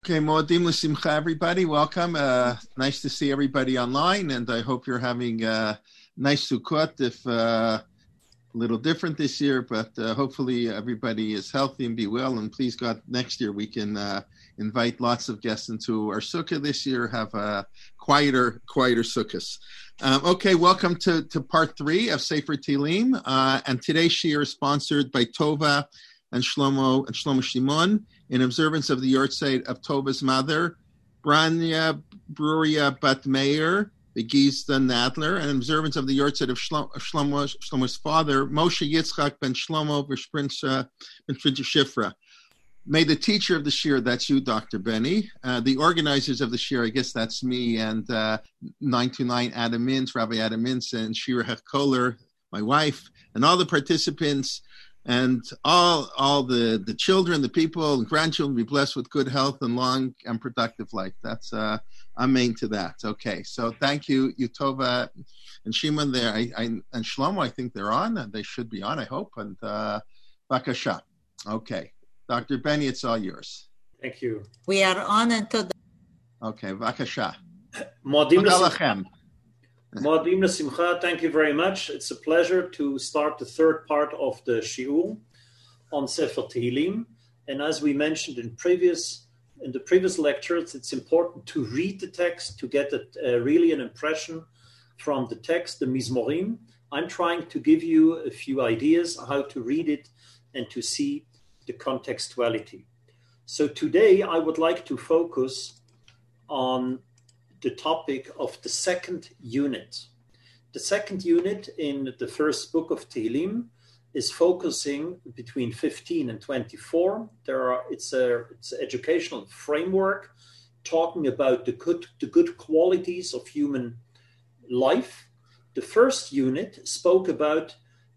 Okay, Moadim L'Simcha, everybody. Welcome. Nice to see everybody online, and I hope you're having a nice Sukkot, if a little different this year, but hopefully everybody is healthy and be well, and please God, next year we can invite lots of guests into our Sukkah this year, have a quieter Sukkahs. Okay, welcome to part 3 of Sefer Tehillim, and today's shiur is sponsored by Tova and Shlomo Shimon, in observance of the Yortzeit of Tova's mother, Branya Bruria Bat Meir, the Gizda Nadler, and in observance of the Yortzeit of Shlomo's father, Moshe Yitzchak ben Shlomo ben Shifra. May the teacher of the shiur, that's you, Dr. Benny, the organizers of the shiur, I guess that's me, and 929 Adam Mintz, Rabbi Adam Mintz, and Shira Hechkoller, my wife, and all the participants, and all the children, the people, and grandchildren be blessed with good health and long and productive life. That's amen to that. Okay, so thank you, Tova and Shimon there, and Shlomo. I think they're on, and they should be on, I hope. And Bakasha. Okay, Dr. Benny, it's all yours. Thank you. We are on until the... Okay, Bakasha. Moadim L'Simcha, thank you very much. It's a pleasure to start the third part of the shiur on Sefer Tehillim. And as we mentioned in the previous lectures, it's important to read the text to get really an impression from the text, the Mizmorim. I'm trying to give you a few ideas how to read it and to see the contextuality. So today I would like to focus on the topic of the second unit. The second unit in the first book of Tehillim is focusing between 15 and 24. It's an educational framework talking about the good qualities of human life. The first unit spoke about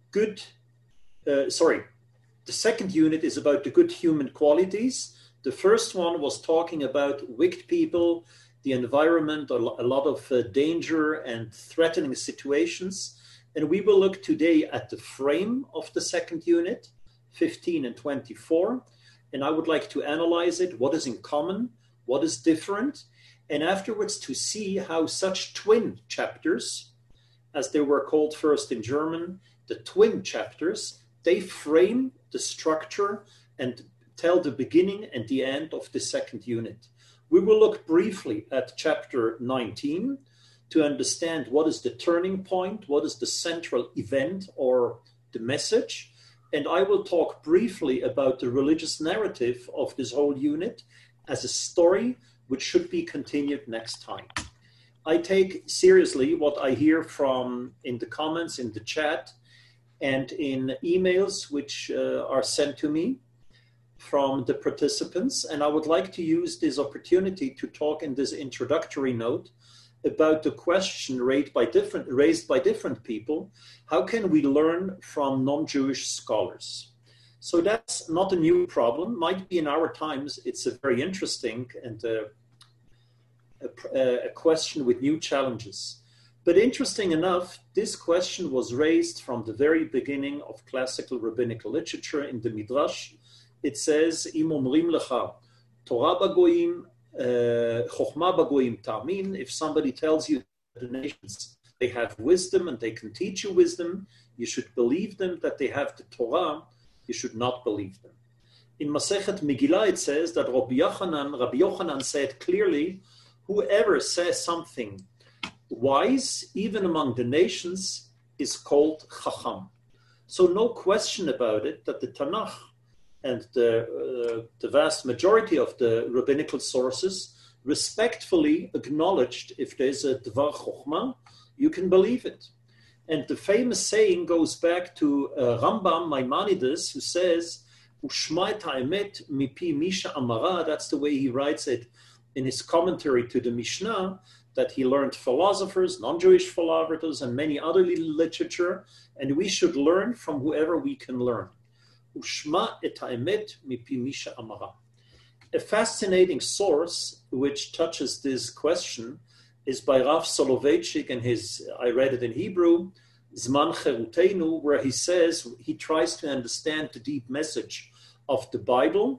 the second unit is about the good human qualities. The first one was talking about wicked people, the environment, a lot of danger and threatening situations. And we will look today at the frame of the second unit, 15 and 24. And I would like to analyze it, what is in common, what is different, and afterwards to see how such twin chapters, as they were called first in German, the twin chapters, they frame the structure and tell the beginning and the end of the second unit. We will look briefly at chapter 19 to understand what is the turning point, what is the central event or the message. And I will talk briefly about the religious narrative of this whole unit as a story which should be continued next time. I take seriously what I hear from in the comments, in the chat, and in emails which are sent to me from the participants, and I would like to use this opportunity to talk in this introductory note about the question raised by different people. How can we learn from non-Jewish scholars? So that's not a new problem. Might be in our times, it's a very interesting and a question with new challenges. But interesting enough, this question was raised from the very beginning of classical rabbinical literature in the Midrash. It says, Im omrim lecha, Torah bagoyim, chokhmah bagoyim ta'min. If somebody tells you that the nations, they have wisdom and they can teach you wisdom, you should believe them, that they have the Torah, you should not believe them. In Masechet Megillah, it says that Rabbi Yochanan said clearly, whoever says something wise, even among the nations, is called Chacham. So no question about it that the Tanakh and the vast majority of the rabbinical sources respectfully acknowledged if there's a Dvar Chokhmah, you can believe it. And the famous saying goes back to Rambam Maimonides, who says, Ushma et ha'emet mipi Misha Amara. That's the way he writes it in his commentary to the Mishnah, that he learned philosophers, non-Jewish philosophers, and many other literature, and we should learn from whoever we can learn. Ushma et ha'emet mipi Misha Amara. A fascinating source which touches this question is by Rav Soloveitchik and I read it in Hebrew, Zman Cherutenu, where he says he tries to understand the deep message of the Bible,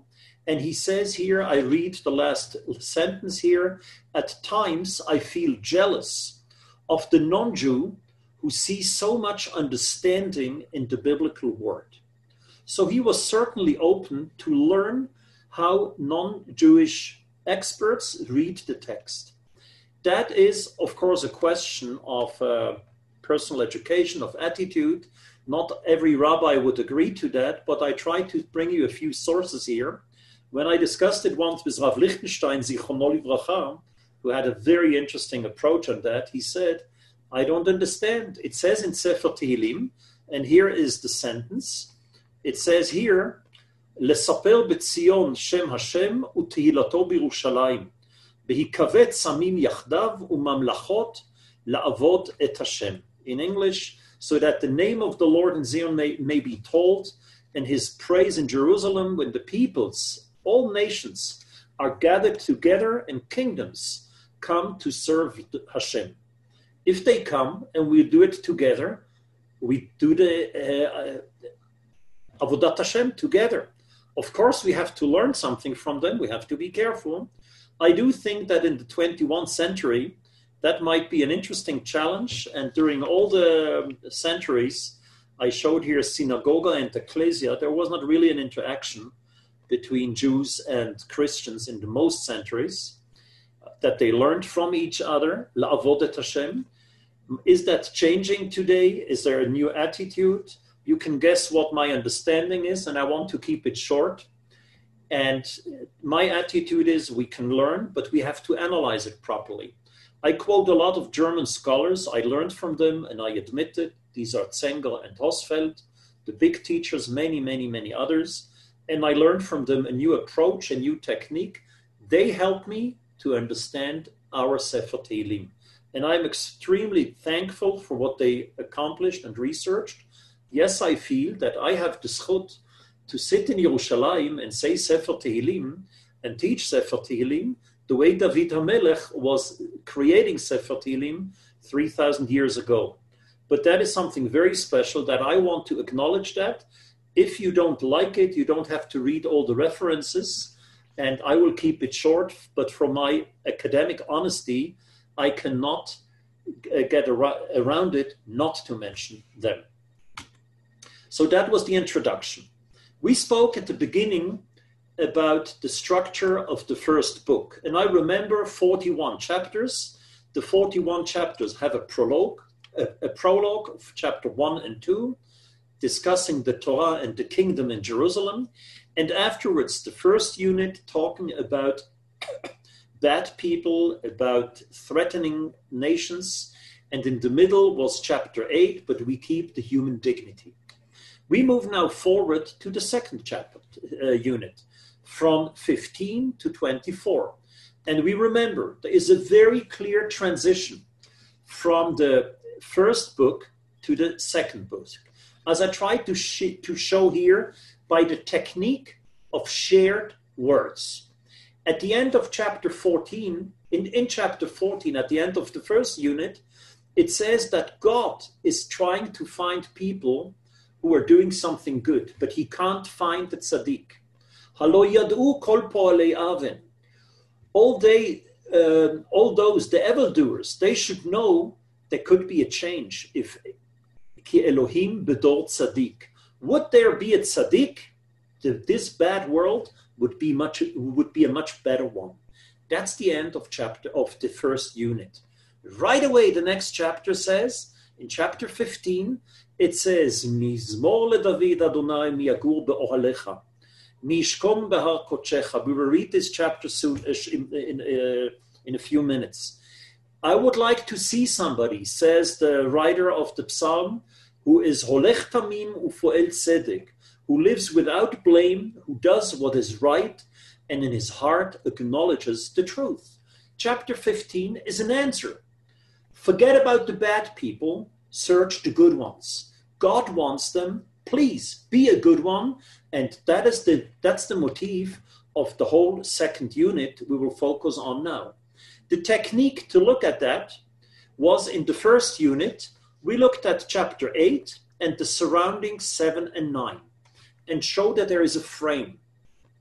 And he says here, I read the last sentence here, at times I feel jealous of the non-Jew who sees so much understanding in the biblical word. So he was certainly open to learn how non-Jewish experts read the text. That is, of course, a question of personal education, of attitude. Not every rabbi would agree to that, but I try to bring you a few sources here. When I discussed it once with Rav Lichtenstein, Zichrono Livracha, who had a very interesting approach on that, he said, I don't understand. It says in Sefer Tehillim, and here is the sentence. It says here, Lesaper b'Tzion Shem Hashem u'tehilato b'Yerushalayim, v'hikavet samim yachdav u'mamlachot la'avod et Hashem. In English, so that the name of the Lord in Zion may be told, and his praise in Jerusalem, when the peoples, all nations, are gathered together and kingdoms come to serve Hashem. If they come and we do it together, we do the Avodat Hashem together. Of course, we have to learn something from them. We have to be careful. I do think that in the 21st century, that might be an interesting challenge. And during all the centuries, I showed here synagoga and ecclesia, there was not really an interaction between Jews and Christians in the most centuries, that they learned from each other, la'avodet Hashem. Is that changing today? Is there a new attitude? You can guess what my understanding is, and I want to keep it short. And my attitude is we can learn, but we have to analyze it properly. I quote a lot of German scholars. I learned from them, and I admit it. These are Zengel and Hosfeld, the big teachers, many, many, many others. And I learned from them a new approach, a new technique. They help me to understand our Sefer Tehillim. And I'm extremely thankful for what they accomplished and researched. Yes, I feel that I have the zchut to sit in Yerushalayim and say Sefer Tehillim and teach Sefer Tehillim the way David HaMelech was creating Sefer Tehillim 3,000 years ago. But that is something very special that I want to acknowledge that. If you don't like it, you don't have to read all the references, and I will keep it short. But from my academic honesty, I cannot get around it not to mention them. So that was the introduction. We spoke at the beginning about the structure of the first book. And I remember 41 chapters. The 41 chapters have a prologue of chapter 1 and 2, discussing the Torah and the kingdom in Jerusalem. And afterwards, the first unit talking about bad people, about threatening nations. And in the middle was chapter 8, but we keep the human dignity. We move now forward to the second chapter unit, from 15 to 24. And we remember there is a very clear transition from the first book to the second book, as I tried to show here by the technique of shared words. At the end of chapter 14, in chapter 14, at the end of the first unit, it says that God is trying to find people who are doing something good, but he can't find the tzaddik. Halo yad'u kol po'alei aven. All those, the evildoers, they should know there could be a change. If ki Elohim bedor tzaddik, would there be a tzaddik? This bad world would be a much better one. That's the end of the first unit. Right away, the next chapter says, in chapter 15, it says, Mizmor leDavid Adonai miyagur be'ohalecha, mishkom behar kodshecha. We will read this chapter soon in a few minutes. I would like to see somebody, says the writer of the psalm, who is holech tamim ufoel tzedek, who lives without blame, who does what is right, and in his heart acknowledges the truth. Chapter 15 is an answer. Forget about the bad people, search the good ones. God wants them, please be a good one, and that's the motif of the whole second unit we will focus on now. The technique to look at that was in the first unit, we looked at chapter 8 and the surrounding 7 and 9. And show that there is a frame.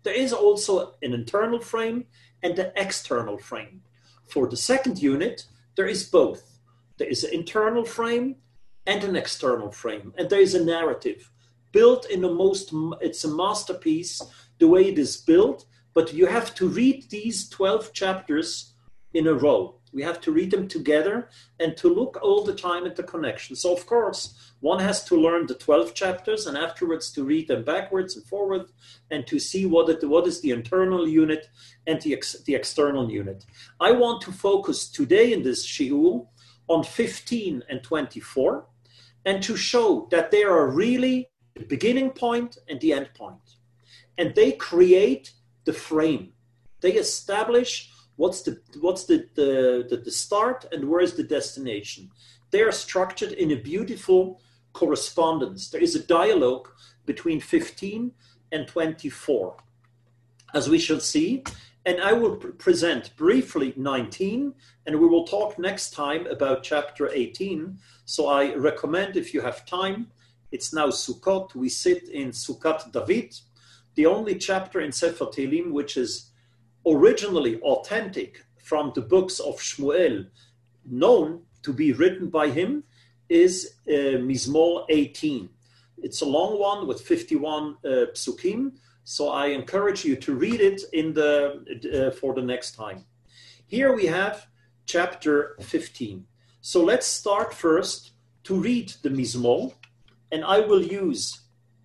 There is also an internal frame and an external frame. For the second unit, there is both. There is an internal frame and an external frame, and there is a narrative built in it's a masterpiece the way it is built, but you have to read these 12 chapters in a row. We have to read them together and to look all the time at the connection. So of course, one has to learn the 12 chapters and afterwards to read them backwards and forward and to see what is the internal unit and the external unit. I want to focus today in this shiur on 15 and 24 and to show that they are really the beginning point and the end point. And they create the frame. They establish what's the start and where is the destination. They are structured in a beautiful correspondence. There is a dialogue between 15 and 24, as we shall see. And I will present briefly 19, and we will talk next time about chapter 18. So I recommend, if you have time, it's now Sukkot. We sit in Sukkot David, the only chapter in Sefer Tehillim which is originally authentic from the books of Shmuel, known to be written by him, is Mizmor 18. It's a long one with 51 psukim, so I encourage you to read it for the next time. Here we have chapter 15. So let's start first to read the Mizmor, and I will use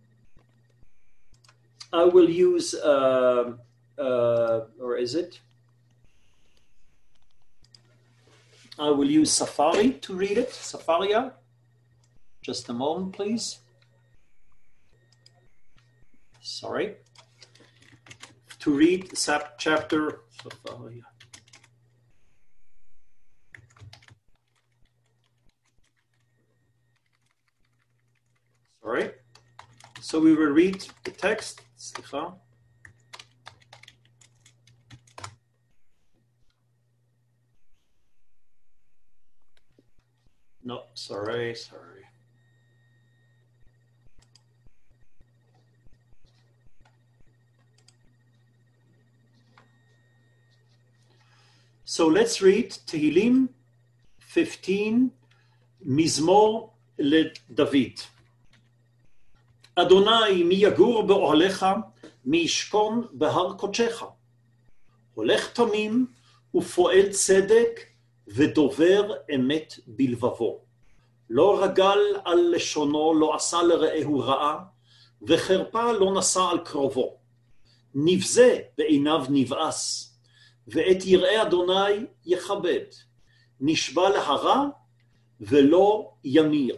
or is it? I will use Safari to read it. Safaria. Just a moment, please. Sorry. To read chapter Safaria. Sorry. So we will read the text. Slicha. No, sorry. So let's read Tehillim 15, Mizmor LeDavid. Adonai mi yagur be'ohlecha, mi yishkon behar kodshecha. Holech tamim ufoel tzedek ודובר אמת בלבבו. לא רגל על לשונו, לא עשה לרעהו רעה, וחרפה לא נשא על קרובו. נבזה בעיניו נבאס, ואת יראי אדוני יכבד. נשבע להרע ולא ימיר.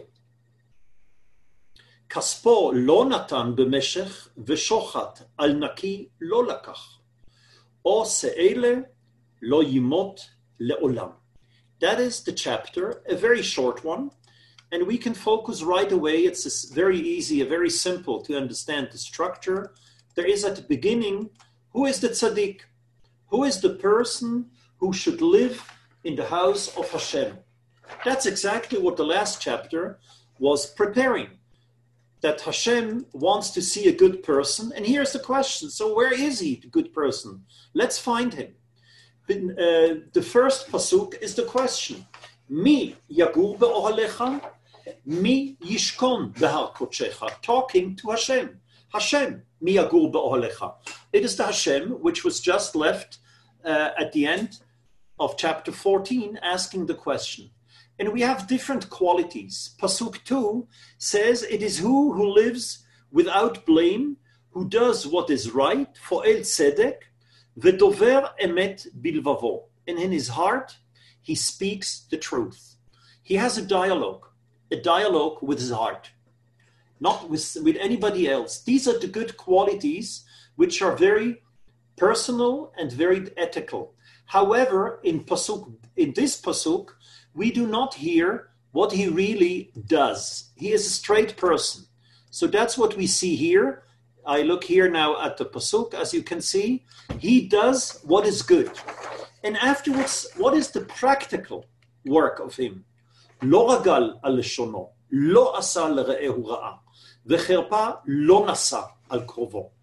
כספו לא נתן במשך, ושוחט על נקי לא לקח. עושה אלה לא ימות לעולם. That is the chapter, a very short one, and we can focus right away. It's very easy, very simple to understand the structure. There is at the beginning, who is the tzaddik? Who is the person who should live in the house of Hashem? That's exactly what the last chapter was preparing, that Hashem wants to see a good person. And here's the question, so where is he, the good person? Let's find him. The first pasuk is the question. Mi yagur be'ohalecha, mi yishkon behar kodshecha. Talking to Hashem. Hashem, mi yagur be'ohalecha. It is the Hashem which was just left at the end of chapter 14 asking the question. And we have different qualities. Pasuk 2 says it is who lives without blame, who does what is right, fo'el tzedek, V'dover emet bilvavo. And in his heart, he speaks the truth. He has a dialogue with his heart, not with anybody else. These are the good qualities which are very personal and very ethical. However, in this pasuk, we do not hear what he really does. He is a straight person. So that's what we see here. I look here now at the pasuk, as you can see, he does what is good. And afterwards, what is the practical work of him? Lo ragal al leshono, lo asa l're'ehu ra'a, v'cherpa lo nasa al krovo.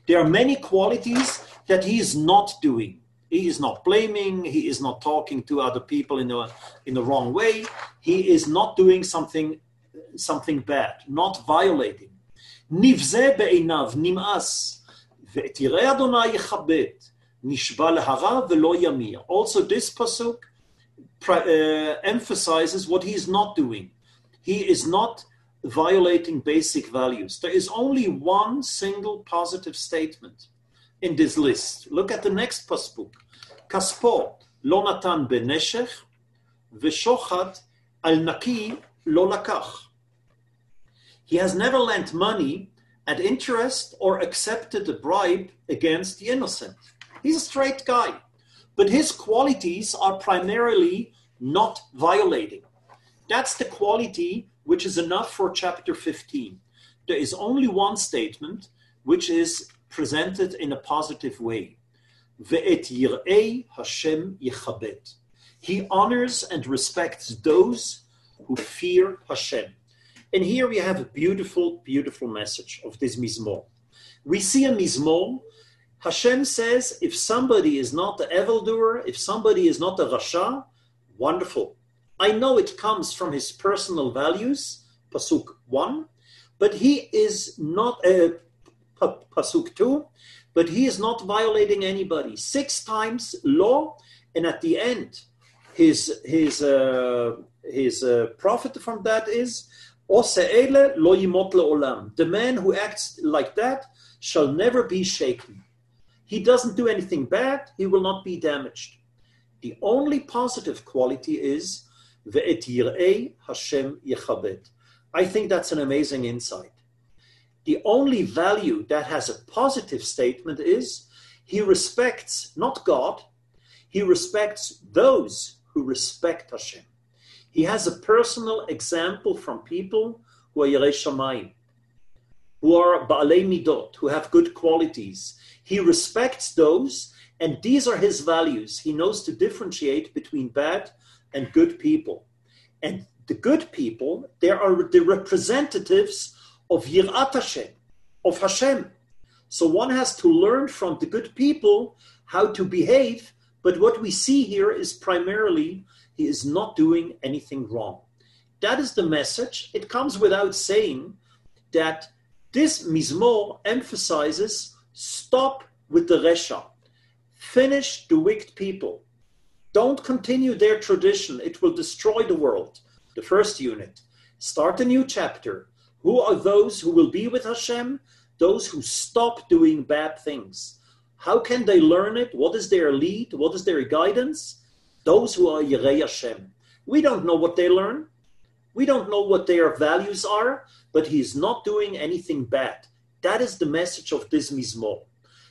There are many qualities that he is not doing. He is not blaming. He is not talking to other people in the wrong way. He is not doing something bad, not violating. Nivze be'einav nim'as ve'et yirei Adonai yechabet nishba lehara ve'lo yamir. Also, this pasuk emphasizes what he is not doing. He is not violating basic values. There is only one single positive statement in this list. Look at the next pasuk. Kaspo lo natan beneshech v'shochat al naki lo lakach. He has never lent money at interest or accepted a bribe against the innocent. He's a straight guy, but his qualities are primarily not violating. That's the quality which is enough for chapter 15. There is only one statement which is presented in a positive way. Ve'et yirei Hashem yechabet. He honors and respects those who fear Hashem. And here we have a beautiful, beautiful message of this Mizmor. We see a Mizmor. Hashem says, if somebody is not the evildoer, if somebody is not a Rasha, wonderful. I know it comes from his personal values, Pasuk 1, but he is not, Pasuk 2, but he is not violating anybody. 6 times law, and at the end, his profit from that is, Ose'ele lo yimot le'olam. The man who acts like that shall never be shaken. He doesn't do anything bad, he will not be damaged. The only positive quality is ve'et yirei Hashem yechabet. I think that's an amazing insight. The only value that has a positive statement is he respects not God, he respects those who respect Hashem. He has a personal example from people who are Yirei Shamayim, who are Ba'alei Midot, who have good qualities. He respects those, and these are his values. He knows to differentiate between bad and good people. And the good people, they are the representatives of Yirat Hashem, of Hashem. So one has to learn from the good people how to behave, but what we see here is primarily he is not doing anything wrong. That is the message. It comes without saying that this Mizmor emphasizes stop with the Resha. Finish the wicked people. Don't continue their tradition. It will destroy the world. The first unit. Start a new chapter. Who are those who will be with Hashem? Those who stop doing bad things. How can they learn it? What is their lead? What is their guidance? Those who are Yirei Hashem. We don't know what they learn. We don't know what their values are, but he's not doing anything bad. That is the message of this Mizmor.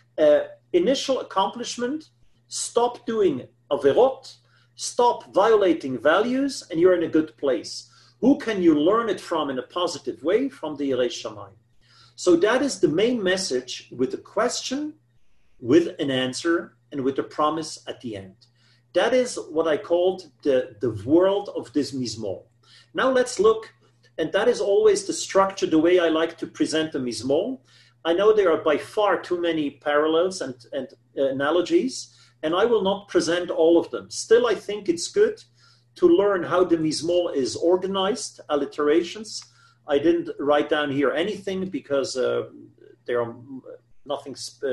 Initial accomplishment, stop doing averot, stop violating values, and you're in a good place. Who can you learn it from in a positive way? From the Yirei Shamayim. So that is the main message, with a question, with an answer, and with a promise at the end. That is what I called the world of this Mizmor. Now let's look, and that is always the structure, the way I like to present a Mizmor. I know there are by far too many parallels and analogies, and I will not present all of them. Still, I think it's good to learn how the Mizmor is organized, alliterations. I didn't write down here anything because there are nothing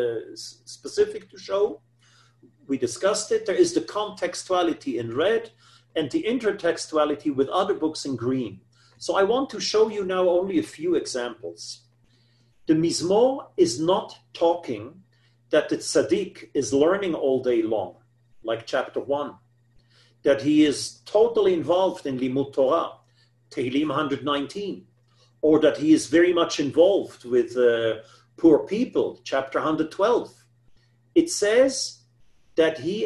specific to show. We discussed it. There is the contextuality in red and the intertextuality with other books in green. So I want to show you now only a few examples. The Mizmor is not talking that the tzaddik is learning all day long, like chapter 1, that he is totally involved in Limud Torah, Tehillim 119, or that he is very much involved with poor people, chapter 112. It says that he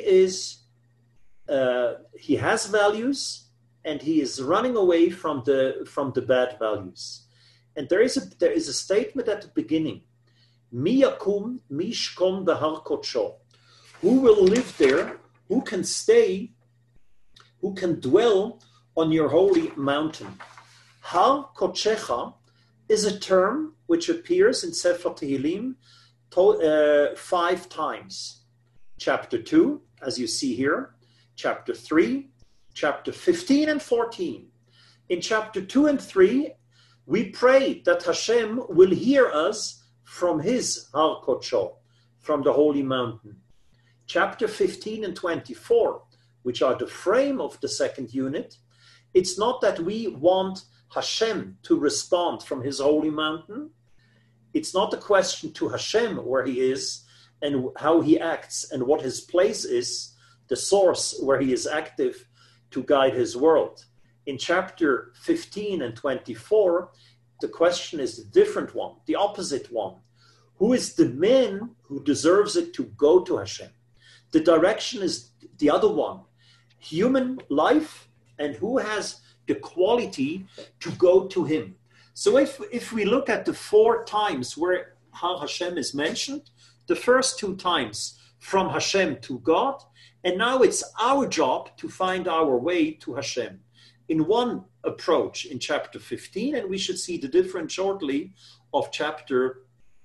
has values and he is running away from the bad values. And there is a statement at the beginning, Mi yakum mi shkom behar kodsho. Who will live there? Who can stay? Who can dwell on your holy mountain? Har kodshecha is a term which appears in Sefer Tehillim 5 times. Chapter 2, as you see here, chapter 3, chapter 15 and 14. In chapter 2 and 3, we pray that Hashem will hear us from his Har Kodsho, from the holy mountain. Chapter 15 and 24, which are the frame of the second unit, it's not that we want Hashem to respond from his holy mountain. It's not a question to Hashem where he is and how he acts and what his place is, the source where he is active to guide his world. In chapter 15 and 24, the question is the different one, the opposite one. Who is the man who deserves it to go to Hashem? The direction is the other one, human life, and who has the quality to go to him. So if we look at the 4 times where Hashem is mentioned, the first 2 times from Hashem to God, and now it's our job to find our way to Hashem. In one approach in chapter 15, and we should see the difference shortly of chapter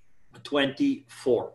24.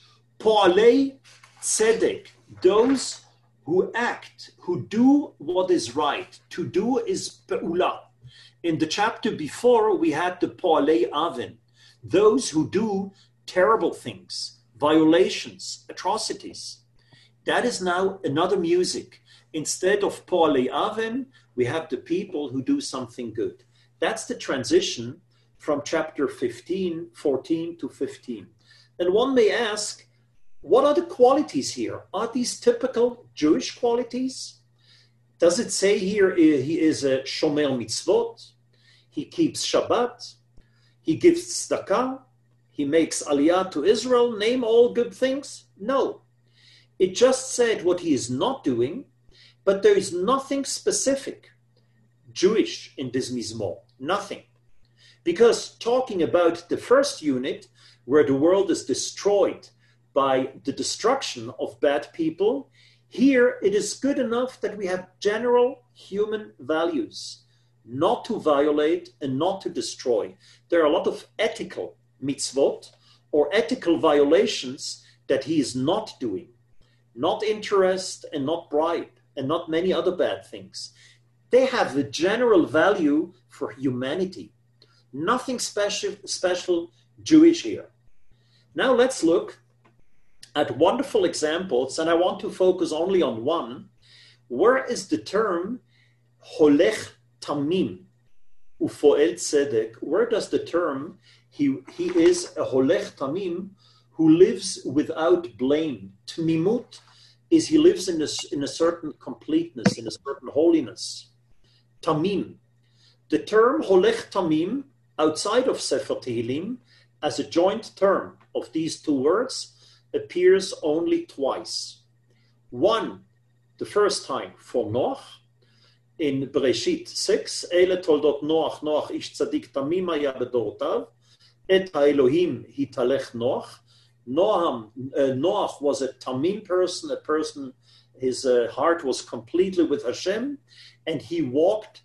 Po'alei tzedek, those who act, who do what is right. To do is pe'ula. In the chapter before, we had the po'alei avin, those who do terrible things, violations, atrocities. That is now another music. Instead of po'alei avin, we have the people who do something good. That's the transition from chapter 14 to 15. And one may ask, what are the qualities here? Are these typical Jewish qualities? Does it say here he is a shomer mitzvot? He keeps Shabbat? He gives tzedakah? He makes aliyah to Israel? Name all good things? No. It just said what he is not doing, but there is nothing specific Jewish in this mizmor. Nothing. Because talking about the first unit, where the world is destroyed by the destruction of bad people, here it is good enough that we have general human values, not to violate and not to destroy. There are a lot of ethical mitzvot or ethical violations that he is not doing. Not interest and not bribe and not many other bad things. They have the general value for humanity. Nothing special Jewish here. Now let's look at wonderful examples, and I want to focus only on one. Where is the term holech tamim ufoel tzedek? Where does the term he is a holech tamim who lives without blame? Tmimut is he lives in a certain completeness, in a certain holiness. Tamim. The term holech tamim outside of Sefer Tehillim as a joint term of these 2 words appears only twice. One, the first time for Noach in Bereshit 6, Ele toldot Noach, Noach ish tzadik tamim haya bedorotav, et ha'elohim hitalech Noach. Noach was a tamim person, a person, his heart was completely with Hashem, and he walked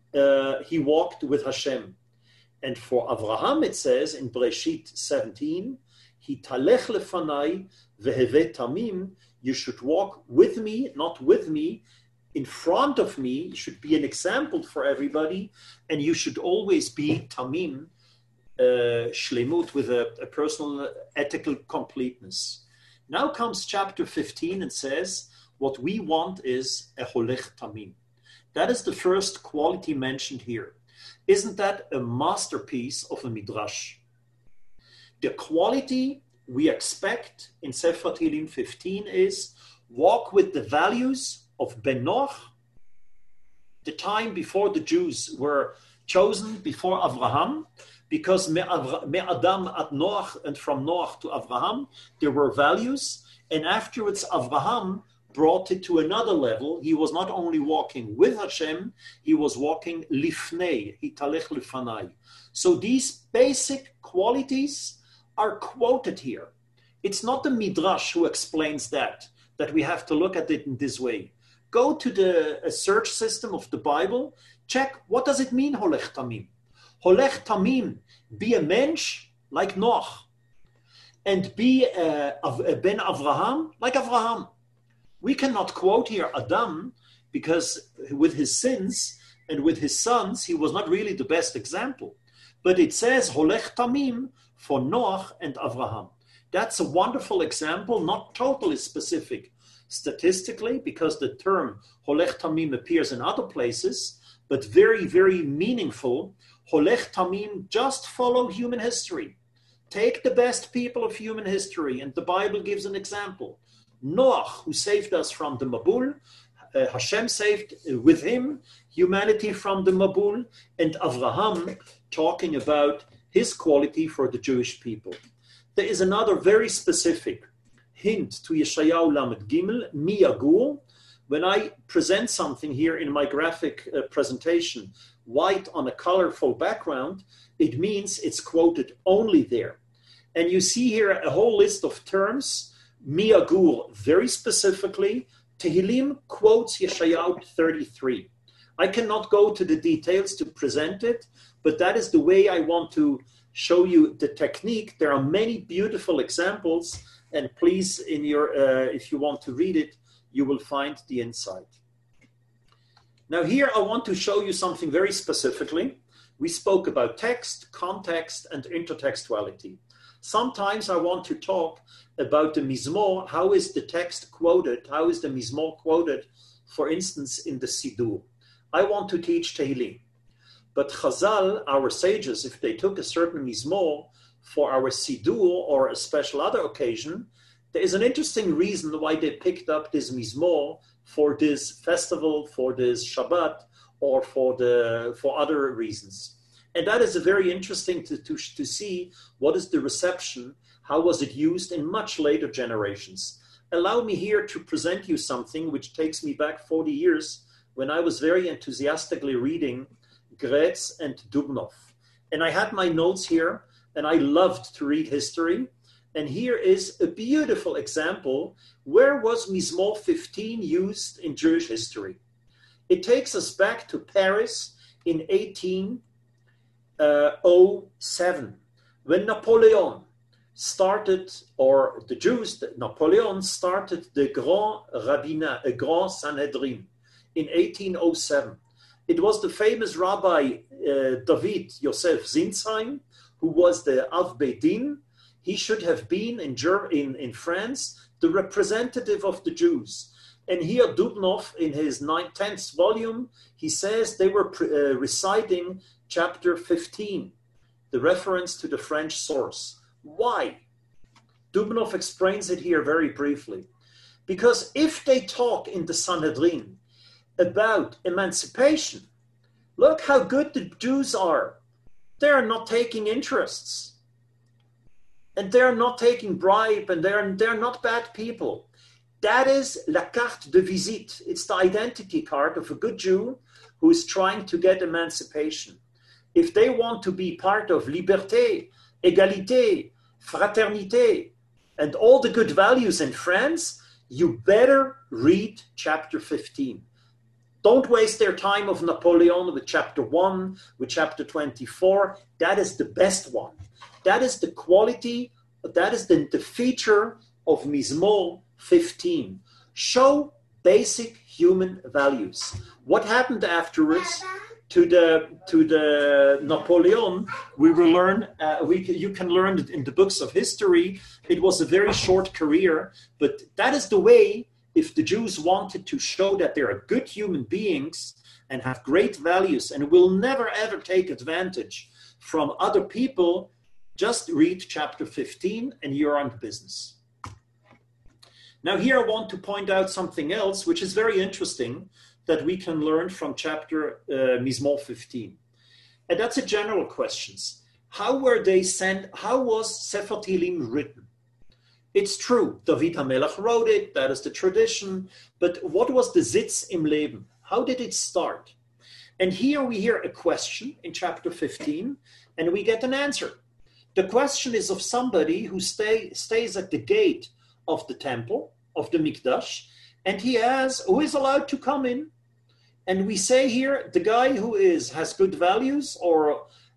with Hashem. And for Avraham, it says in Bereshit 17, Hitalech lefanai veheve tamim, you should walk with me, not with me, in front of me. You should be an example for everybody, and you should always be tamim, shlemut, with a personal ethical completeness. Now comes chapter 15 and says, what we want is a holech tamim. That is the first quality mentioned here. Isn't that a masterpiece of a midrash? The quality we expect in Sefer Tehillim 15 is walk with the values of Ben Noach, the time before the Jews were chosen before Avraham, because me Adam at Noach, and from Noach to Avraham, there were values, and afterwards Avraham brought it to another level. He was not only walking with Hashem, he was walking lifnei, hitalech lifanai. So these basic qualities are quoted here. It's not the Midrash who explains that we have to look at it in this way. Go to the search system of the Bible, check what does it mean, holech tamim. Holech tamim, be a mensch like Noach. and be Ben Avraham, like Avraham. We cannot quote here Adam because with his sins and with his sons, he was not really the best example. But it says Holech Tamim for Noach and Avraham. That's a wonderful example, not totally specific statistically, because the term Holech Tamim appears in other places, but very, very meaningful. Holech Tamim, just follow human history. Take the best people of human history, and the Bible gives an example. Noach, who saved us from the Mabul, Hashem saved with him humanity from the Mabul, and Avraham talking about his quality for the Jewish people. There is another very specific hint to Yeshayahu Lamed Gimel, Mi Yagur. When I present something here in my graphic presentation, white on a colorful background, it means it's quoted only there. And you see here a whole list of terms, Mi Yagur very specifically. Tehillim quotes Yeshayahu 33. I cannot go to the details to present it, but that is the way I want to show you the technique. There are many beautiful examples, and please, in your if you want to read it, you will find the insight. Now here I want to show you something very specifically. We spoke about text, context, and intertextuality. Sometimes I want to talk about the Mizmor. How is the text quoted? How is the Mizmor quoted, for instance, in the Siddur? I want to teach Tehillim. But Chazal, our sages, if they took a certain Mizmor for our Siddur or a special other occasion, there is an interesting reason why they picked up this Mizmor for this festival, for this Shabbat, or for other reasons. And that is very interesting to see what is the reception, how was it used in much later generations. Allow me here to present you something which takes me back 40 years when I was very enthusiastically reading Gretz and Dubnov. And I had my notes here, and I loved to read history. And here is a beautiful example. Where was Mizmor 15 used in Jewish history? It takes us back to Paris in 1807, when Napoleon started, or the Jews, Napoleon started the Grand Rabbinat, a Grand Sanhedrin in 1807. It was the famous Rabbi David Yosef Zinsheim, who was the Av Beit Din. He should have been in France the representative of the Jews. And here Dubnov, in his 10th volume, he says they were reciting chapter 15, the reference to the French source. Why? Dubnov explains it here very briefly. Because if they talk in the Sanhedrin about emancipation, look how good the Jews are. They are not taking interests. And they're not taking bribe, and they're not bad people. That is la carte de visite. It's the identity card of a good Jew who is trying to get emancipation. If they want to be part of liberté, égalité, fraternité, and all the good values in France, you better read chapter 15. Don't waste their time of Napoleon with chapter 1, with chapter 24. That is the best one. That is the quality, that is the feature of Mizmor 15. Show basic human values. What happened afterwards to the Napoleon? We will learn. You can learn it in the books of history. It was a very short career, but that is the way. If the Jews wanted to show that they are good human beings and have great values and will never ever take advantage from other people, just read chapter 15 and you're on business. Now here I want to point out something else which is very interesting that we can learn from chapter Mizmor 15. And that's a general question. How was Sefer Tehillim written? It's true, David HaMelech wrote it, that is the tradition, but what was the Sitz im Leben? How did it start? And here we hear a question in chapter 15, and we get an answer. The question is of somebody who stays at the gate of the temple, of the Mikdash, and who is allowed to come in. And we say here, the guy who has good values or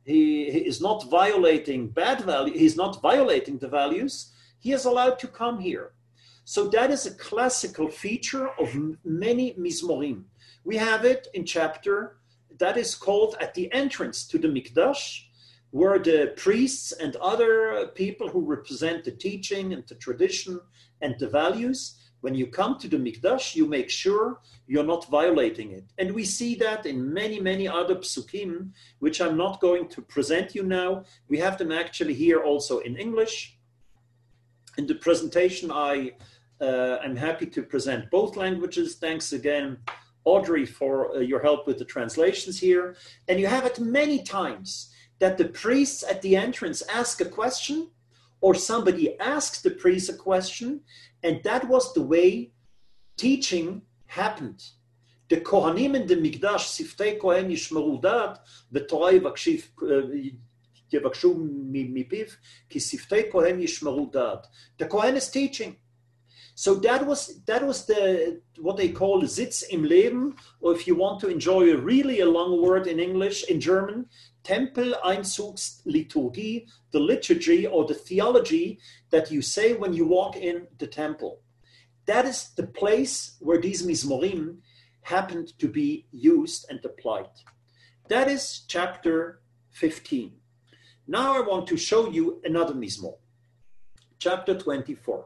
he is not violating he's not violating the values, he is allowed to come here. So that is a classical feature of many Mizmorim. We have it in chapter that is called at the entrance to the Mikdash, where the priests and other people who represent the teaching and the tradition and the values, when you come to the Mikdash, you make sure you're not violating it. And we see that in many, many other psukim, which I'm not going to present you now. We have them actually here also in English. In the presentation, I'm happy to present both languages. Thanks again, Audrey, for your help with the translations here. And you have it many times that the priests at the entrance ask a question, or somebody asks the priest a question, and that was the way teaching happened. The Kohanim in the Mikdash, Siftei Kohen Yishmeru Dat, V'Torah Yevakshou Mipiv, Ki Siftei Kohen Yishmeru Dat. The Kohen is teaching. So that was the what they call Sitz im Leben, or if you want to enjoy a long word in English, in German, Tempeleinzugsliturgie, the liturgy or the theology that you say when you walk in the temple. That is the place where these Mizmorim happened to be used and applied. That is chapter 15. Now I want to show you another Mizmor, chapter 24.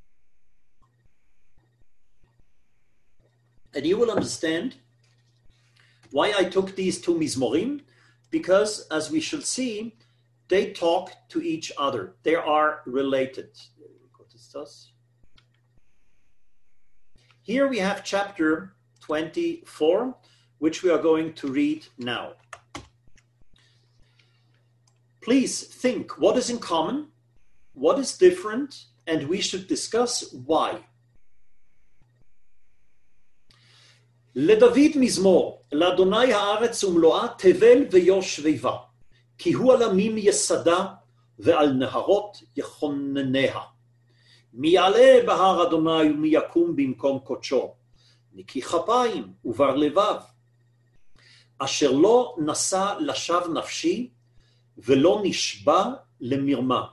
And you will understand why I took these two Mizmorim, because as we shall see, they talk to each other. They are related. Here we have chapter 24, which we are going to read now. Please think what is in common, what is different, and we should discuss why. לדוד מזמור, לאדוני הארץ ומלואה תבל ויושביה, כי הוא על עמים יסדה ועל נהרות יכונניה. מי יעלה בהר אדוני ומי יקום במקום קודשו, נקי כפיים ובר לבב, אשר לא נשא לשווא נפשי ולא נשבע למרמה.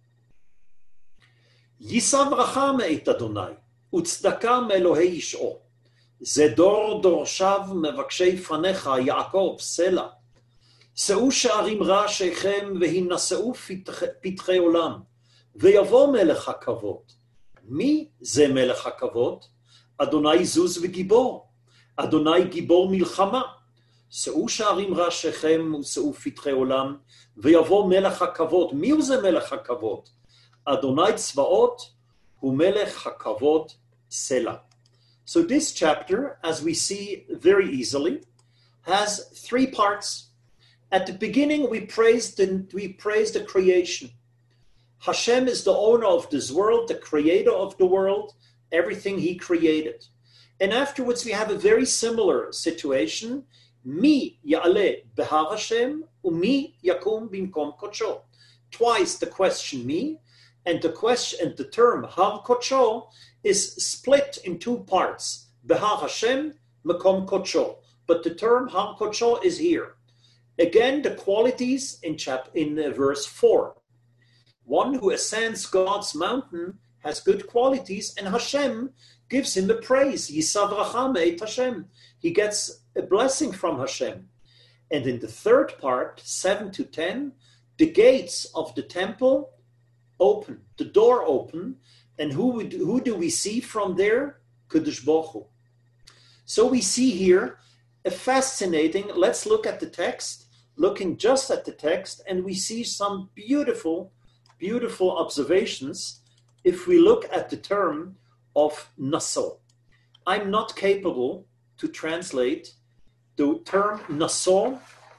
יישא ברכה מאת אדוני וצדקה מאלוהי ישעו. זה דור דורשיו מבקשי פניך יעקב סלע. שאו שערים רעשיכם והינשאו פתחי עולם, ויבוא מלך הכבוד. מי זה מלך הכבוד? אדוני זוז וגיבור, אדוני גיבור מלחמה. שאו שערים רעשיכם ושאו פתחי עולם, ויבוא מלך הכבוד. מי הוא זה מלך הכבוד? אדוני צבאות הוא מלך הכבוד סלע. So this chapter, as we see very easily, has three parts. At the beginning, we praise the creation. Hashem is the owner of this world, the creator of the world, everything he created. And afterwards, we have a very similar situation. Mi ya'ale behar Hashem, umi yakum bimkom kodsho. Twice the question mi, and the term har kodsho is split in two parts. Behar Hashem, Makom Kodsho. But the term Har Kodsho is here. Again, the qualities in verse 4. One who ascends God's mountain has good qualities, and Hashem gives him the praise. Yisav Racha me'et Hashem. He gets a blessing from Hashem. And in the third part, 7 to 10, the gates of the temple open, the door open, and who do we see from there? Kadosh Baruch Hu. So we see here a fascinating, let's look at the text, looking just at the text, and we see some beautiful, beautiful observations if we look at the term of Naso. I'm not capable to translate the term Naso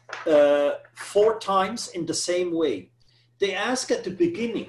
4 times in the same way. They ask at the beginning,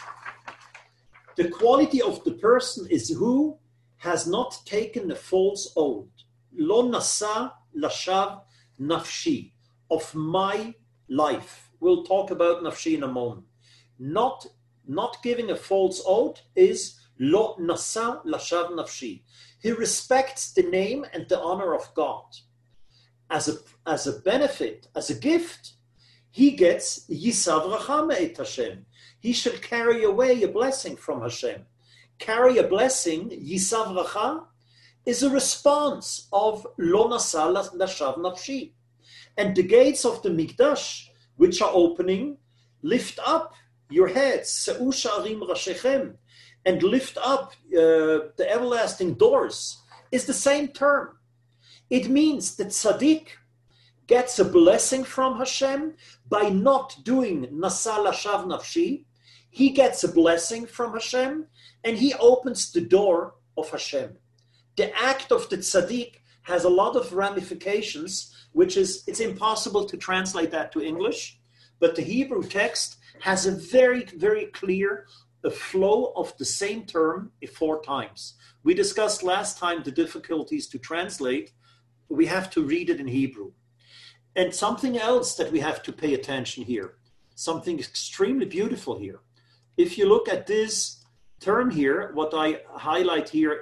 the quality of the person is who has not taken a false oath. Lo nasa lashav nafshi, of my life. We'll talk about nafshi in a moment. Not giving a false oath is lo nasa lashav nafshi. He respects the name and the honor of God. As a benefit, as a gift, he gets Yisav Racham et Hashem. He should carry away a blessing from Hashem. Carry a blessing, Yisav Racha, is a response of Lo Nasa Lashav Nafshi. And the gates of the Mikdash, which are opening, lift up your heads, Se'u Sha'arim Rashechem, and lift up the everlasting doors, is the same term. It means that Tzaddik gets a blessing from Hashem by not doing Nasa Lashav Nafshi. He gets a blessing from Hashem, and he opens the door of Hashem. The act of the tzaddik has a lot of ramifications, which is, it's impossible to translate that to English, but the Hebrew text has a very, very clear flow of the same term 4 times. We discussed last time the difficulties to translate. We have to read it in Hebrew. And something else that we have to pay attention here, something extremely beautiful here. If you look at this term here, what I highlight here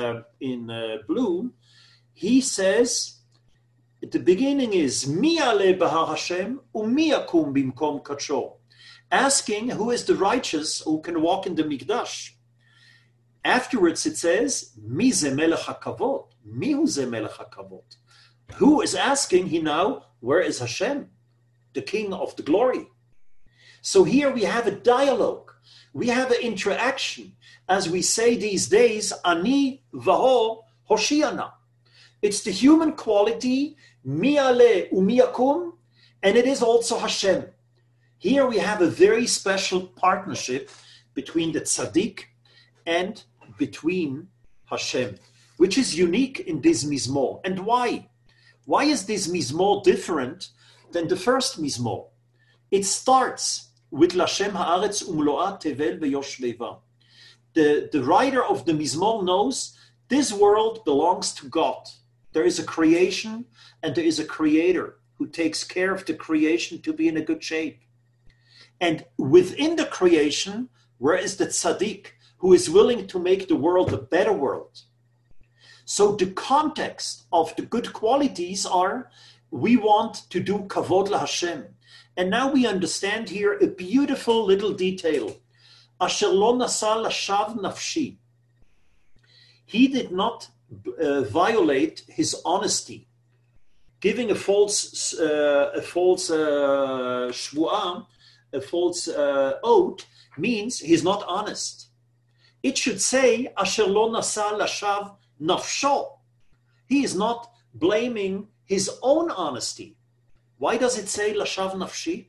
in blue, he says, at the beginning is, Mi ale bahar Hashem, u'mi yakum bimkom kadsho. Asking who is the righteous who can walk in the Mikdash. Afterwards it says, Mi ze melech hakavod, mi hu ze melech hakavod. Who is asking, he now, where is Hashem, the King of the glory? So here we have a dialogue. We have an interaction. As we say these days, Ani vaho Hoshiana. It's the human quality, mi ale u'mi yakum, and it is also Hashem. Here we have a very special partnership between the tzaddik and between Hashem, which is unique in this Mizmor. And why? Why is this Mizmor different than the first Mizmor? It starts with Lashem haaretz umloa tevel veyoshveva. The writer of the Mizmor knows this world belongs to God. There is a creation and there is a creator who takes care of the creation to be in a good shape. And within the creation, where is the tzaddik who is willing to make the world a better world? So the context of the good qualities are, we want to do kavod la Hashem. And now we understand here a beautiful little detail. Asher lo nasa lashav nafshi. He did not violate his honesty, giving a false shvuah, a false oath, means he's not honest. It should say, Asher lo nasa lashav nafsho. He is not blaming his own honesty. Why does it say lashav nafshi?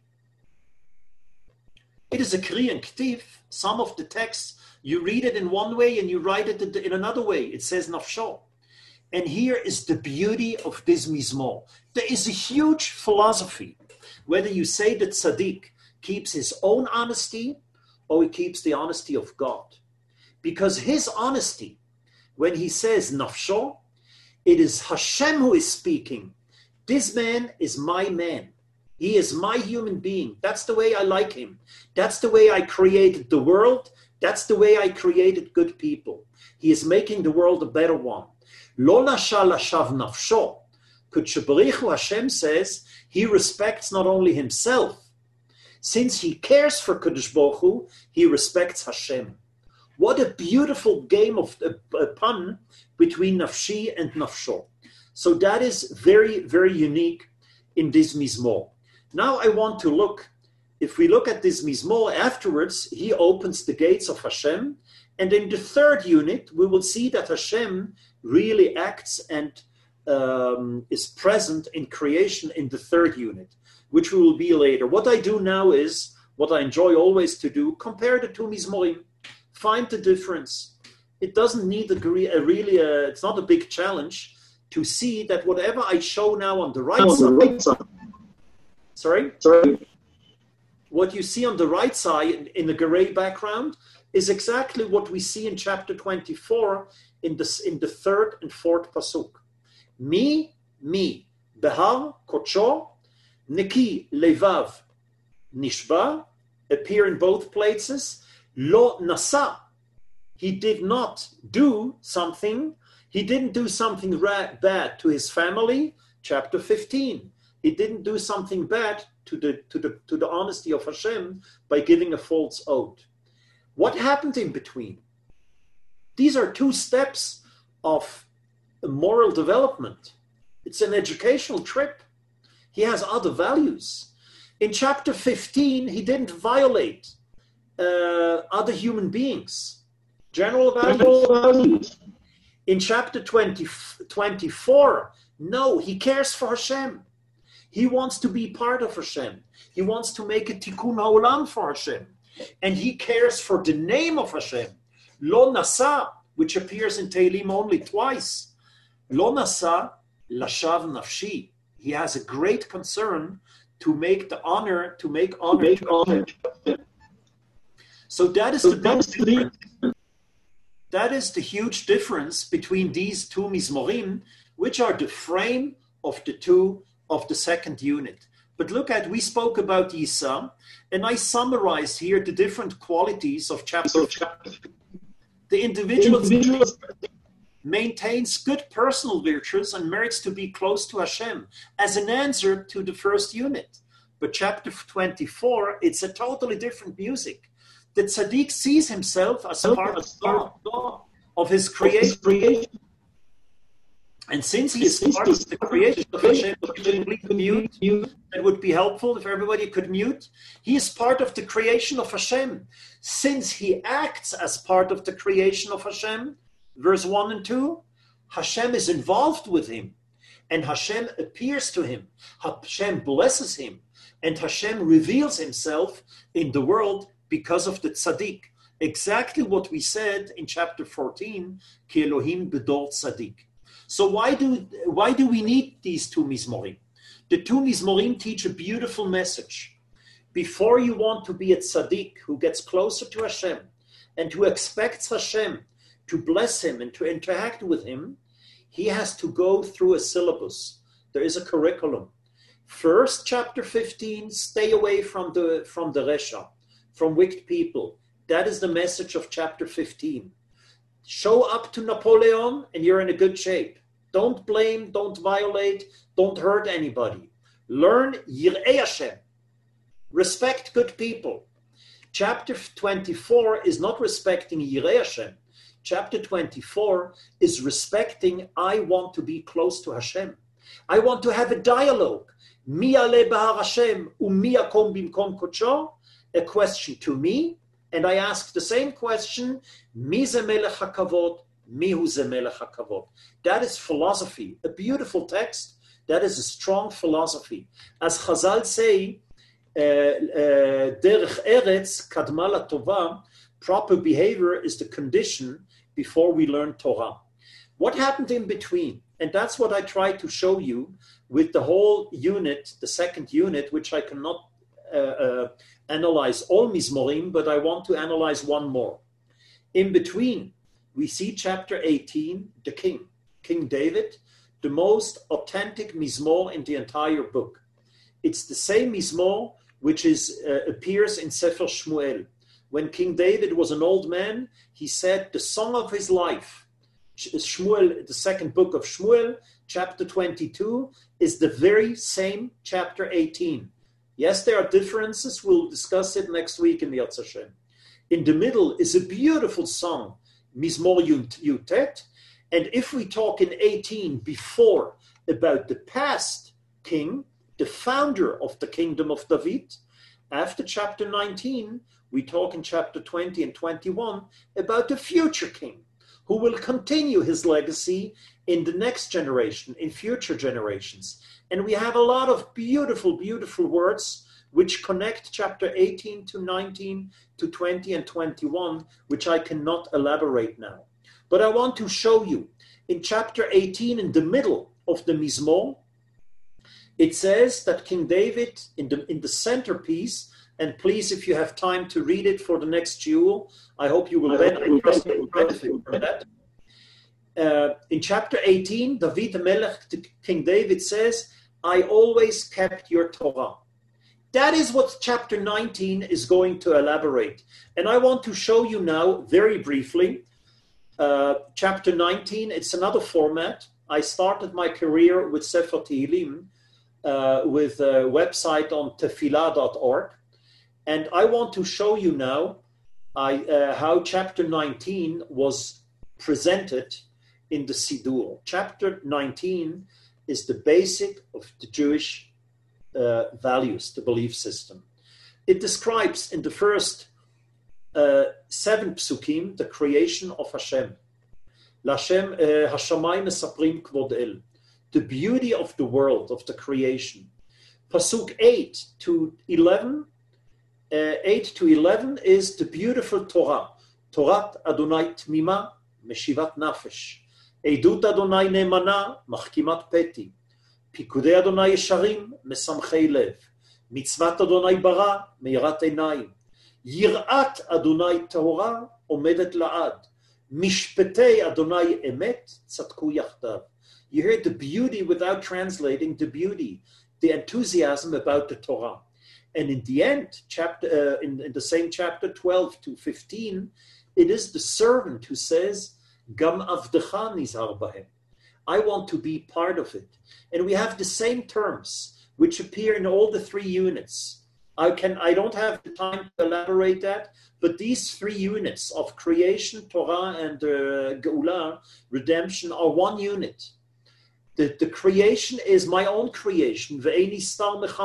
It is a kri and ktiv. Some of the texts, you read it in one way and you write it in another way. It says nafsho. And here is the beauty of this Mizmor. There is a huge philosophy, whether you say that tzaddik keeps his own honesty or he keeps the honesty of God. Because his honesty, when he says nafsho, it is Hashem who is speaking. This man is my man. He is my human being. That's the way I like him. That's the way I created the world. That's the way I created good people. He is making the world a better one. Lo nasha lashav nafsho. Kutshabarichu Hashem says he respects not only himself. Since he cares for Kadosh Baruch Hu, he respects Hashem. What a beautiful game of a pun between nafshi and nafsho. So that is very, very unique in this Mizmor. Now I want to look, if we look at this Mizmor afterwards, he opens the gates of Hashem. And in the third unit, we will see that Hashem really acts and is present in creation in the third unit, which we will be later. What I do now is, what I enjoy always to do, compare the two Mizmorim, find the difference. It doesn't need it's not a big challenge to see that whatever I show now on the right side. Sorry? What you see on the right side in the gray background is exactly what we see in chapter 24 in the third and fourth pasuk. Mi, behar, kocho, neki, levav, nishba, appear in both places. Lo nasa, he did not do something. He didn't do something bad to his family, chapter 15. He didn't do something bad to the honesty of Hashem by giving a false oath. What happened in between? These are 2 steps of moral development. It's an educational trip. He has other values. In chapter 15, he didn't violate other human beings. General values. In chapter 24, no, he cares for Hashem. He wants to be part of Hashem. He wants to make a tikkun haolam for Hashem. And he cares for the name of Hashem. Lo nasa, which appears in Tehillim only twice. Lo nasa lashav nafshi. He has a great concern to make honor to Hashem. So that is the difference. That is the huge difference between these 2 mizmorim, which are the frame of the second unit. But look at, we spoke about Yisa, and I summarized here the different qualities of chapter. The individual maintains good personal virtues and merits to be close to Hashem as an answer to the first unit. But chapter 24, it's a totally different music. The tzaddik sees himself as part of his creation. And since he is part of the creation of Hashem, that would be helpful if everybody could mute. He is part of the creation of Hashem. Since he acts as part of the creation of Hashem, verse 1 and 2, Hashem is involved with him. And Hashem appears to him. Hashem blesses him. And Hashem reveals himself in the world because of the tzaddik. Exactly what we said in chapter 14, Ki Elohim bedor tzaddik. So why do we need these 2 mizmorim? The 2 mizmorim teach a beautiful message. Before you want to be a tzaddik who gets closer to Hashem and who expects Hashem to bless him and to interact with him, he has to go through a syllabus. There is a curriculum. First, chapter 15, stay away from the Resha, from wicked people. That is the message of chapter 15. Show up to Napoleon and you're in a good shape. Don't blame, don't violate, don't hurt anybody. Learn Yir'ei Hashem. Respect good people. Chapter 24 is not respecting Yir'ei Hashem. Chapter 24 is respecting, I want to be close to Hashem. I want to have a dialogue. Mi aleh bahar Hashem u'mi yakom bimkom kodsho. A question to me, and I ask the same question, Mi ze melech hakavod, mihu ze melech hakavod. That is philosophy, a beautiful text. That is a strong philosophy. As Chazal say, derech eretz kadma latova, proper behavior is the condition before we learn Torah. What happened in between? And that's what I try to show you with the whole unit, the second unit, which I cannot analyze all mizmorim, but I want to analyze one more. In between, we see chapter 18, the king, King David, the most authentic mizmor in the entire book. It's the same mizmor which appears in Sefer Shmuel. When King David was an old man, he said the song of his life. Shmuel, the second book of Shmuel, chapter 22, is the very same chapter 18. Yes, there are differences. We'll discuss it next week in the Yatz Hashem. In the middle is a beautiful song, Mizmor Yutet. And if we talk in 18 before about the past king, the founder of the kingdom of David, after chapter 19, we talk in chapter 20 and 21 about the future king, who will continue his legacy in the next generation, in future generations. And we have a lot of beautiful, beautiful words which connect chapter 18 to 19 to 20 and 21, which I cannot elaborate now. But I want to show you in chapter 18, in the middle of the Mizmor, it says that King David, in the centerpiece, and please, if you have time to read it for the next shiur, I hope you will benefit from that. In chapter 18, David Melech, King David says, I always kept your Torah. That is what chapter 19 is going to elaborate. And I want to show you now, very briefly, chapter 19, it's another format. I started my career with Sefer Tehillim. with a website on tefillah.org. And I want to show you now how chapter 19 was presented in the Siddur. Chapter 19 is the basic of the Jewish values, the belief system. It describes in the first 7 psukim the creation of Hashem. Hashamayim mesaprim kvod el. The beauty of the world, of the creation. Pasuk 8 to 11 is the beautiful Torah. Torat Adonai Tmima, Meshivat Nafesh. Eidut Adonai Neemana, Machkimat Peti. Pikudei Adonai Yesharim, Mesamchei Lev. Mitzvat Adonai Bara, Meirat Einayim. Yirat Adonai Tahora, Omedet La'ad. Mishpetei Adonai Emet, Tzadku Yachdav. You hear the beauty without translating the beauty, the enthusiasm about the Torah. And in the end, in the same chapter 12 to 15, it is the servant who says, Gam avdecha nizhar bahem. I want to be part of it. And we have the same terms, which appear in all the 3 units. I don't have the time to elaborate that, but these 3 units of creation, Torah, and Geulah, redemption, are 1 unit. The creation is my own creation. There is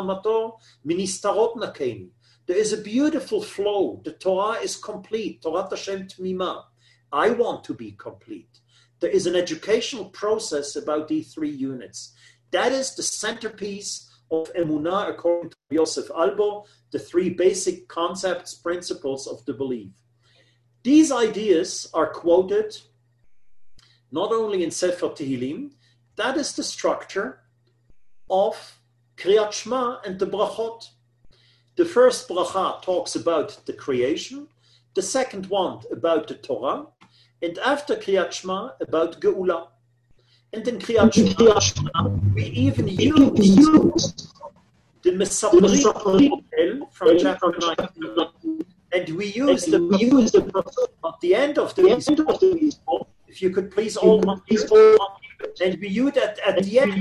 a beautiful flow. The Torah is complete. Torah Hashem Tmima. I want to be complete. There is an educational process about these 3 units. That is the centerpiece of Emunah, according to Yosef Albo, the 3 basic concepts, principles of the belief. These ideas are quoted not only in Sefer Tehillim. That is the structure of Kriyat Shema and the brachot. The first bracha talks about the creation, the second one about the Torah, and after Kriyat Shema about Geulah. And in Kriyat Shema, we even use the Mesaprim from chapter 19, and we use the at the end of the Mizmor. If you could please all and we use that at the end,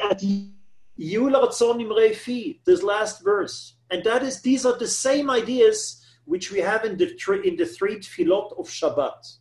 this last verse. And these are the same ideas which we have in the 3 tefillot of Shabbat.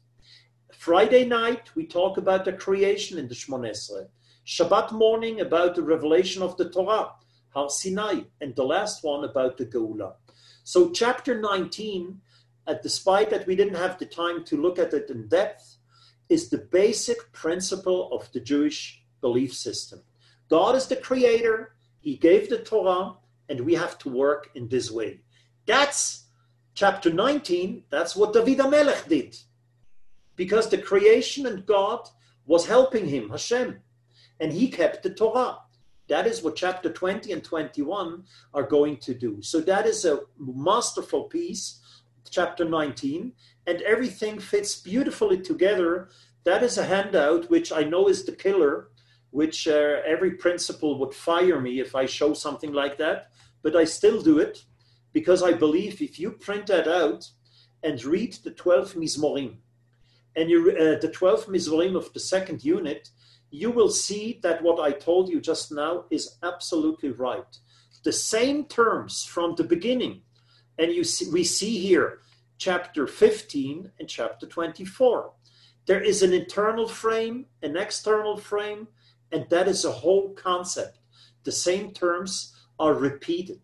Friday night, we talk about the creation in the Shmoneh Esrei. Shabbat morning, about the revelation of the Torah, Har Sinai, and the last one about the Geulah. So chapter 19, despite that we didn't have the time to look at it in depth, is the basic principle of the Jewish belief system. God is the creator, he gave the Torah, and we have to work in this way. That's chapter 19, that's what David HaMelech did. Because the creation and God was helping him, Hashem, and he kept the Torah. That is what chapter 20 and 21 are going to do. So that is a masterful piece, chapter 19, and everything fits beautifully together. That is a handout which I know is the killer, which every principal would fire me if I show something like that, but I still do it because I believe if you print that out and read the 12 Mizmorim, and the 12 Mizmorim of the second unit, you will see that what I told you just now is absolutely right. The same terms from the beginning, and we see here chapter 15 and chapter 24. There is an internal frame, an external frame, and that is a whole concept. The same terms are repeated.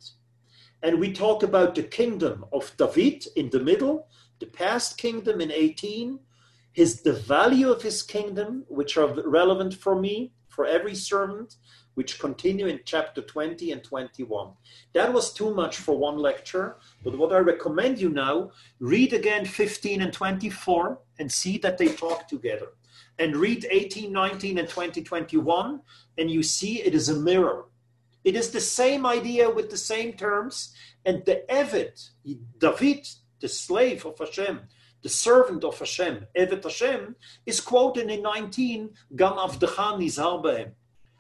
And we talk about the kingdom of David in the middle, the past kingdom in 18, the value of his kingdom, which are relevant for me, for every servant, which continue in chapter 20 and 21. That was too much for one lecture, but what I recommend you now, read again 15 and 24 and see that they talk together. And read 18, 19, and 20, 21, and you see it is a mirror. It is the same idea with the same terms, and the Eved, David, the slave of Hashem, the servant of Hashem, Evet Hashem, is quoted in 19, Gam avdecha nizhar bahem.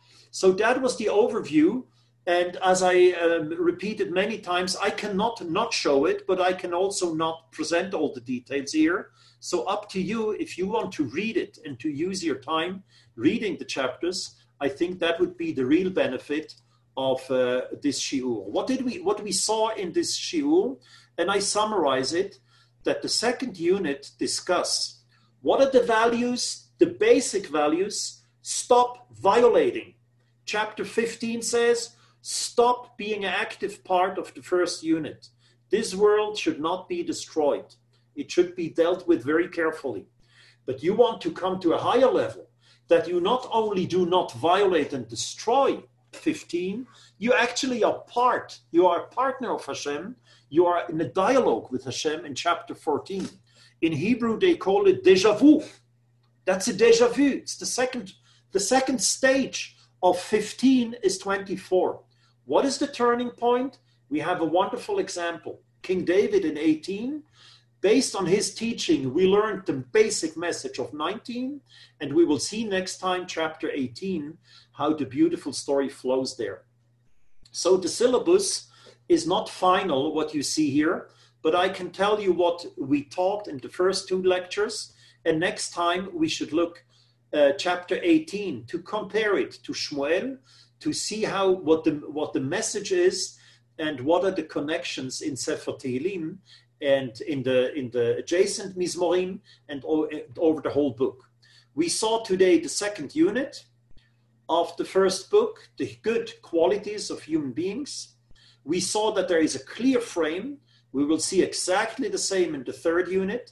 So that was the overview, and as I repeated many times, I cannot not show it, but I can also not present all the details here. So up to you, if you want to read it and to use your time reading the chapters, I think that would be the real benefit of this shiur. What we saw in this shiur, and I summarize it, that the second unit discuss what are the values, the basic values. Stop violating. Chapter 15 says, stop being an active part of the first unit. This world should not be destroyed. It should be dealt with very carefully. But you want to come to a higher level, that you not only do not violate and destroy 15, you actually are you are a partner of Hashem. You are in a dialogue with Hashem in chapter 14. In Hebrew, they call it déjà vu. That's a déjà vu. It's the second stage of 15 is 24. What is the turning point? We have a wonderful example. King David in 18, based on his teaching, we learned the basic message of 19, and we will see next time, chapter 18, how the beautiful story flows there. So the syllabus is not final, what you see here, but I can tell you what we taught in the first two lectures, and next time we should look chapter 18 to compare it to Shmuel, to see what the message is and what are the connections in Sefer Tehillim and in the adjacent Mizmorim and over the whole book. We saw today the second unit of the first book, the good qualities of human beings. We saw that there is a clear frame. We will see exactly the same in the third unit.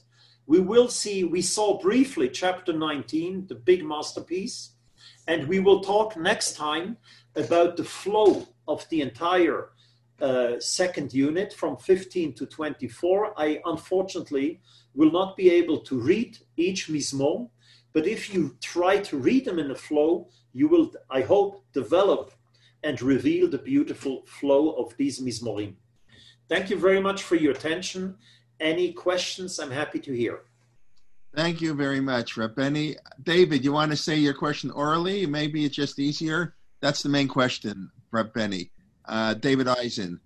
We saw briefly chapter 19, the big masterpiece, and we will talk next time about the flow of the entire second unit from 15 to 24. I unfortunately will not be able to read each mizmor, but if you try to read them in a flow, you will, I hope, develop and reveal the beautiful flow of these mizmorim. Thank you very much for your attention. Any questions? I'm happy to hear. Thank you very much, Reb Benny. David, you want to say your question orally? Maybe it's just easier. That's the main question, Reb Benny. David Eisen.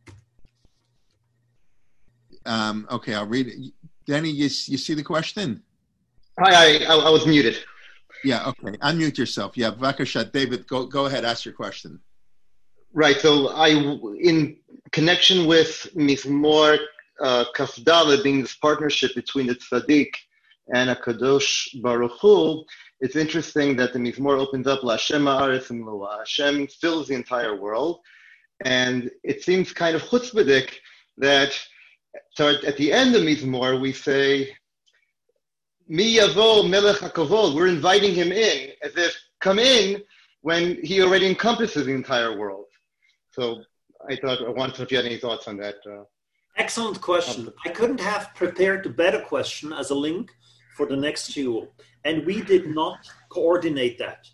Okay, I'll read it. Danny, you see the question? Hi, I was muted. Yeah, okay. Unmute yourself. Yeah, Vakasha, David, go ahead, ask your question. Right, so in connection with Mizmor Kaf Daled being this partnership between the Tzaddik and HaKadosh Baruch Hu, it's interesting that the Mizmor opens up L'Hashem Ha'aretz U'Mloah. Hashem fills the entire world, and it seems kind of chutzpahdik that so at the end of Mizmor we say, Mi Yavo Melech HaKavod, we're inviting him in, as if come in when he already encompasses the entire world. So I wanted to know if you had any thoughts on that. Excellent question. I couldn't have prepared a better question as a link for the next shiur, and we did not coordinate that.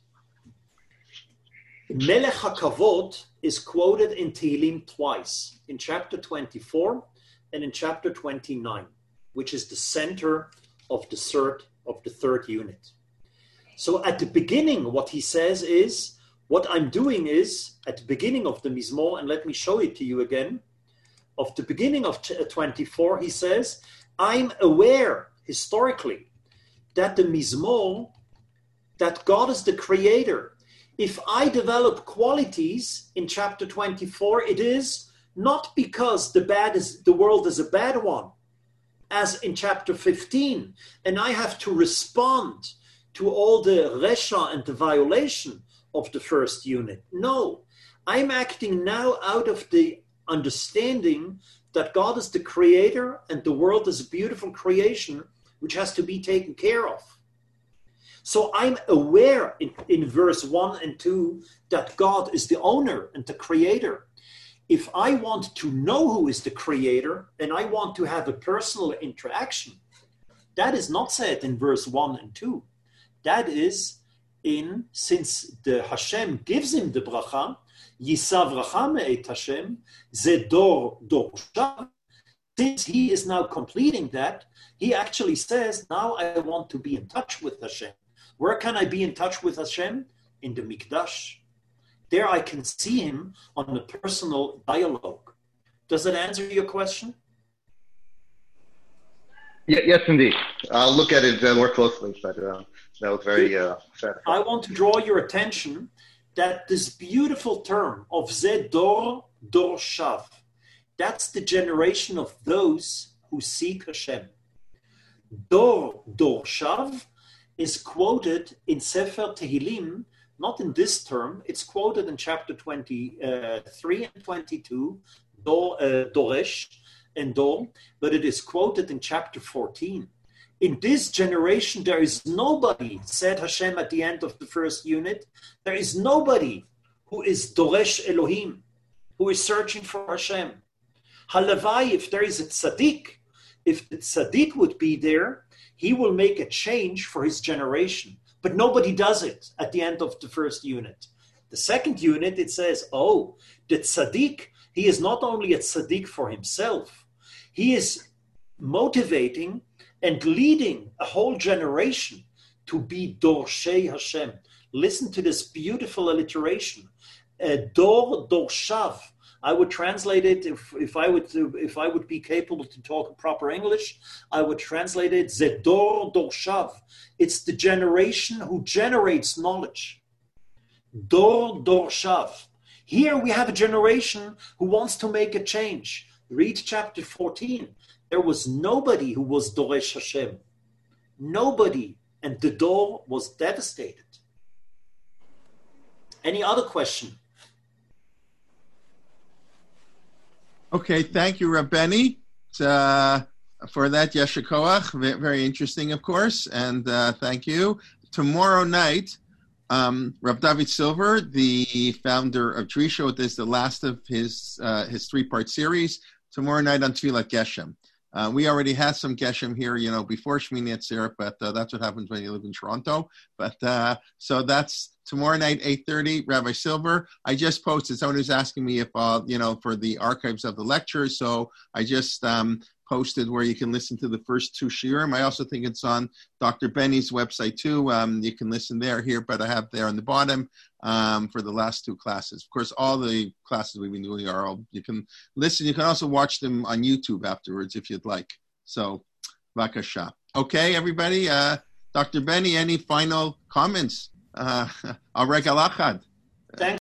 Melech HaKavod is quoted in Tehillim twice, in chapter 24 and in chapter 29, which is the center of the third unit. So at the beginning, what he says is, what I'm doing is, at the beginning of the Mizmor, and let me show it to you again, of the beginning of 24, he says, I'm aware, historically, that the Mizmor, that God is the creator. If I develop qualities in chapter 24, it is not because the world is a bad one, as in chapter 15, and I have to respond to all the resha and the violation of the first unit. No, I'm acting now out of the understanding that God is the creator and the world is a beautiful creation which has to be taken care of. So I'm aware in verse 1 and 2 that God is the owner and the creator. If I want to know who is the creator and I want to have a personal interaction, that is not said in verse 1 and 2. That is since the Hashem gives him the bracha, Yisav Racha Me'et Hashem, Zedor Dorshav. Since he is now completing that, he actually says, now I want to be in touch with Hashem. Where can I be in touch with Hashem? In the Mikdash. There I can see him on a personal dialogue. Does that answer your question? Yes, indeed. I'll look at it more closely, but that was very satisfying. I want to draw your attention that this beautiful term of Ze Dor Shav, that's the generation of those who seek Hashem. Dor Shav is quoted in Sefer Tehillim, not in this term, it's quoted in chapter 23 and 22, Doresh and Dor, but it is quoted in chapter 14. In this generation, there is nobody, said Hashem at the end of the first unit, there is nobody who is Doresh Elohim, who is searching for Hashem. Halavai, if there is a tzaddik, if the tzaddik would be there, he will make a change for his generation. But nobody does it at the end of the first unit. The second unit, it says, the tzaddik, he is not only a tzaddik for himself, he is motivating and leading a whole generation to be Dorshei Hashem. Listen to this beautiful alliteration. Dor Shav. I would translate it if I would be capable to talk proper English. I would translate it Zedor Shav. It's the generation who generates knowledge. Dor Shav. Here we have a generation who wants to make a change. Read chapter 14. There was nobody who was Doresh Hashem. Nobody. And the Dor was devastated. Any other question? Okay, thank you, Reb Benny, for that. Yesher Koach, very interesting, of course, and thank you. Tomorrow night, Reb David Silver, the founder of Trisho, this is the last of his three-part series. Tomorrow night on Tfilat Geshem. We already had some Geshem here, before Shmini Atzeret, but that's what happens when you live in Toronto. But so that's tomorrow night, 8:30, Rabbi Silver. I just posted, someone who's asking me if, for the archives of the lectures. So I just posted where you can listen to the first two shiurim. I also think it's on Dr. Benny's website too. You can listen here, but I have there on the bottom for the last two classes. Of course, all the classes we've been doing you can listen. You can also watch them on YouTube afterwards if you'd like. So, Vakasha. Okay, everybody. Dr. Benny, any final comments? Al Regal Achad. Thanks.